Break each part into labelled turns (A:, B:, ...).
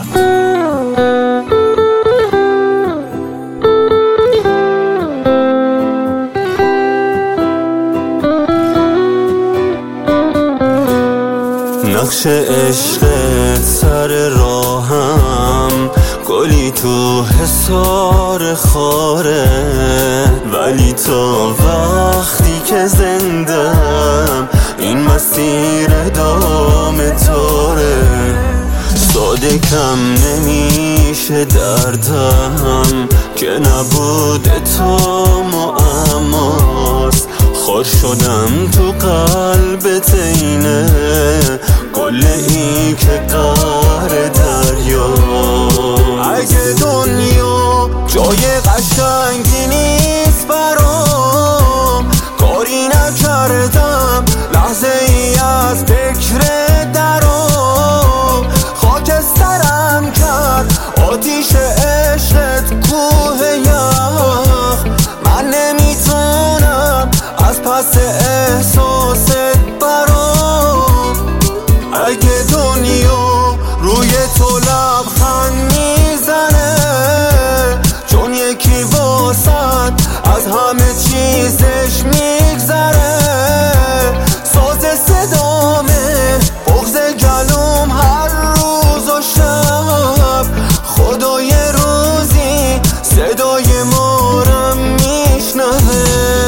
A: نقش عشق سر راهم، گلی تو حصار خاره، ولی تا وقتی که زندم این مسیر دام تاره. ساده کم نمیشه دردم که نبود تو معماست. خار شدم تو قلبت اینه گله‌ای که قهر دریا. اگه دنیا جای قشنگی نیست برام، کاری نکردم لحظه ای از فکر درام. خاکسترم کرد آتیش عشقت کوه یخ، من نمیتونم از پس احساست برام. اگه دنیا روی تو لبخند میزنه، چون یکی واسد از همه چیزش میگذره. ساز صدامه بغض گلوم هر روز و شب، خدای روزی صدای مارم میشنوه.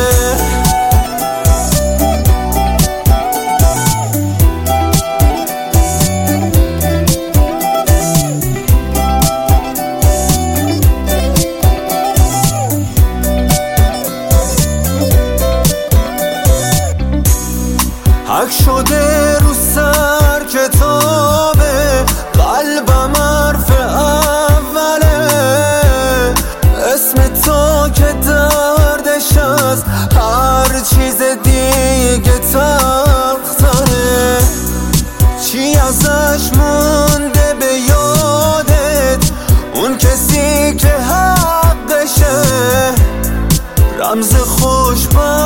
A: حک شده رو سر کتابه، قلبم حرف اوله. اسم تو که دردش از هر چیز دیگه تلختره. چی ازش مونده به یادت، اون کسی که حقشه، رمز خوشبخت